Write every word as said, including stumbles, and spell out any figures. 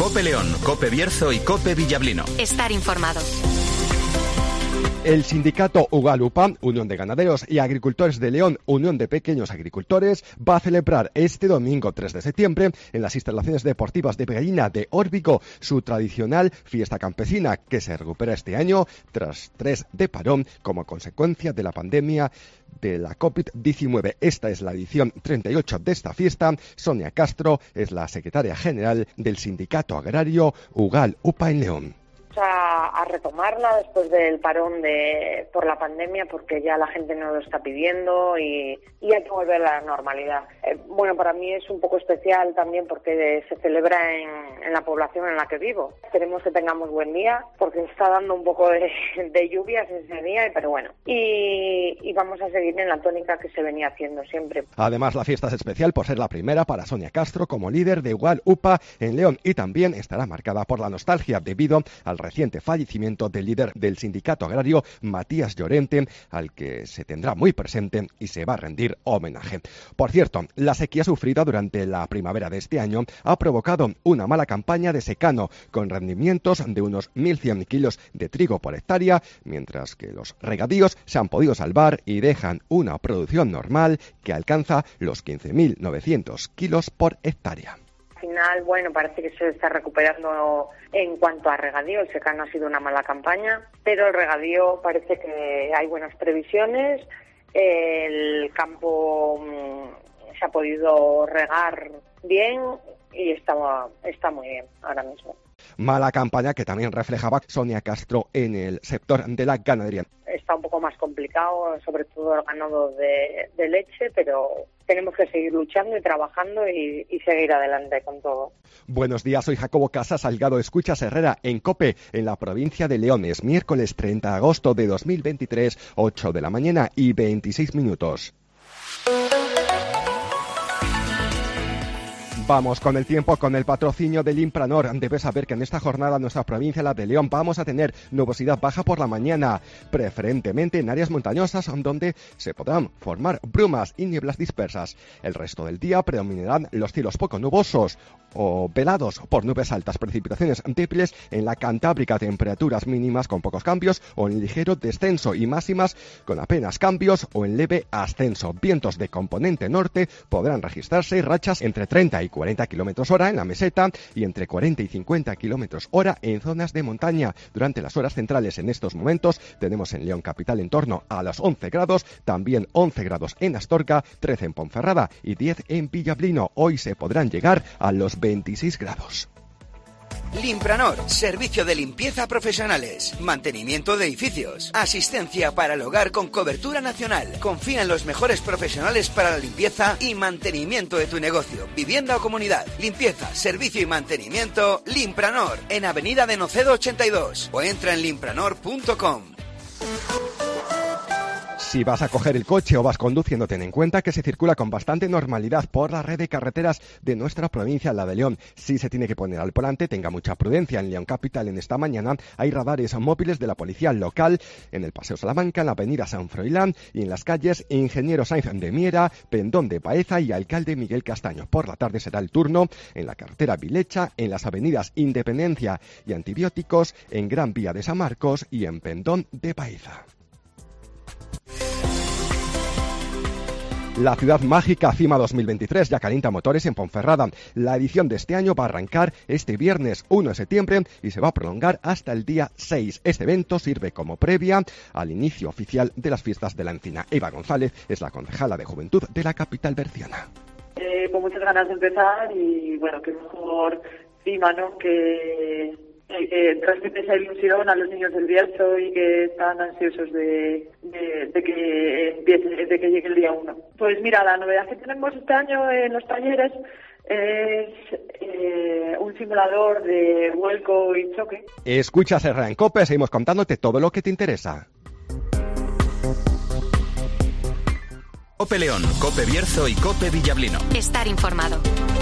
Cope León, Cope Bierzo y Cope Villablino. Estar informado. El sindicato UGAL-UPA, Unión de Ganaderos y Agricultores de León, Unión de Pequeños Agricultores, va a celebrar este domingo tres de septiembre en las instalaciones deportivas de Beguina de Órbigo su tradicional fiesta campesina, que se recupera este año tras tres de parón como consecuencia de la pandemia de la COVID diecinueve. Esta es la edición treinta y ocho de esta fiesta. Sonia Castro es la secretaria general del sindicato agrario UGAL-UPA en León. A, a retomarla después del parón de por la pandemia, porque ya la gente no lo está pidiendo y, y hay que volver a la normalidad. Eh, bueno, para mí es un poco especial también porque se celebra en, en la población en la que vivo. Esperemos que tengamos buen día, porque está dando un poco de, de lluvias ese día, pero bueno. Y, y vamos a seguir en la tónica que se venía haciendo siempre. Además, la fiesta es especial por ser la primera para Sonia Castro como líder de UGAL-UPA en León, y también estará marcada por la nostalgia debido al reciente fallecimiento del líder del sindicato agrario, Matías Llorente, al que se tendrá muy presente y se va a rendir homenaje. Por cierto, la sequía sufrida durante la primavera de este año ha provocado una mala campaña de secano, con rendimientos de unos mil cien kilos de trigo por hectárea, mientras que los regadíos se han podido salvar y dejan una producción normal que alcanza los quince mil novecientos kilos por hectárea. Al final, bueno, parece que se está recuperando en cuanto a regadío. El secano ha sido una mala campaña, pero el regadío parece que hay buenas previsiones. El campo mmm, se ha podido regar bien y está, está muy bien ahora mismo. Mala campaña que también reflejaba Sonia Castro en el sector de la ganadería. Está un poco más complicado, sobre todo el ganado de, de leche, pero tenemos que seguir luchando y trabajando y, y seguir adelante con todo. Buenos días, soy Jacobo Casas Salgado. Escuchas Herrera en COPE, en la provincia de León. Es miércoles treinta de agosto de dos mil veintitrés, ocho de la mañana y veintiséis minutos. Vamos con el tiempo, con el patrocinio del Impranor. Debes saber que en esta jornada en nuestra provincia, la de León, vamos a tener nubosidad baja por la mañana, preferentemente en áreas montañosas donde se podrán formar brumas y nieblas dispersas. El resto del día predominarán los cielos poco nubosos o velados por nubes altas, precipitaciones débiles en la Cantábrica, temperaturas mínimas con pocos cambios o en ligero descenso y máximas con apenas cambios o en leve ascenso. Vientos de componente norte podrán registrarse rachas entre treinta y cuarenta kilómetros hora en la meseta y entre cuarenta y cincuenta kilómetros hora en zonas de montaña. Durante las horas centrales en estos momentos tenemos en León capital en torno a los once grados, también once grados en Astorga, trece en Ponferrada y diez en Villablino. Hoy se podrán llegar a los veintiséis grados. Limpranor, servicio de limpieza profesionales, mantenimiento de edificios, asistencia para el hogar con cobertura nacional. Confía en los mejores profesionales para la limpieza y mantenimiento de tu negocio, vivienda o comunidad. Limpieza, servicio y mantenimiento, Limpranor, en Avenida de Nocedo ochenta y dos, o entra en limpranor punto com. Si vas a coger el coche o vas conduciendo, ten en cuenta que se circula con bastante normalidad por la red de carreteras de nuestra provincia, la de León. Si se tiene que poner al volante, tenga mucha prudencia. En León capital en esta mañana hay radares móviles de la policía local en el Paseo Salamanca, en la avenida San Froilán y en las calles Ingeniero Sainz de Miera, Pendón de Baeza y Alcalde Miguel Castaño. Por la tarde será el turno en la carretera Vilecha, en las avenidas Independencia y Antibióticos, en Gran Vía de San Marcos y en Pendón de Baeza. La ciudad mágica CIMA dos mil veintitrés ya calienta motores en Ponferrada. La edición de este año va a arrancar este viernes uno de septiembre y se va a prolongar hasta el día seis. Este evento sirve como previa al inicio oficial de las fiestas de la Encina. Eva González es la concejala de Juventud de la capital berciana. Eh, con muchas ganas de empezar y bueno, que mejor CIMA, ¿no? Que... que transmite esa ilusión a los niños del Bierzo y que están ansiosos de, de, de que empiece, de que llegue el día uno. Pues mira, la novedad que tenemos este año en los talleres es eh, un simulador de vuelco y choque. Escuchas Herrera en COPE, seguimos contándote todo lo que te interesa. Cope León, Cope Bierzo y Cope Villablino. Estar informado.